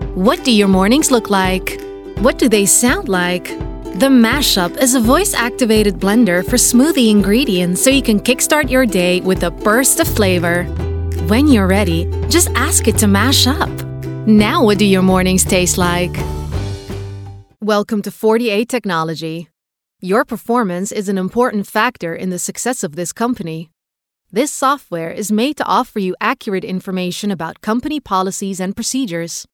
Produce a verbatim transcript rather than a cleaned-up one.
What do your mornings look like? What do they sound like? The Mashup is a voice-activated blender for smoothie ingredients so you can kickstart your day with a burst of flavor. When you're ready, just ask it to mash up. Now what do your mornings taste like? Welcome to forty-eight Technology. Your performance is an important factor in the success of this company. This software is made to offer you accurate information about company policies and procedures.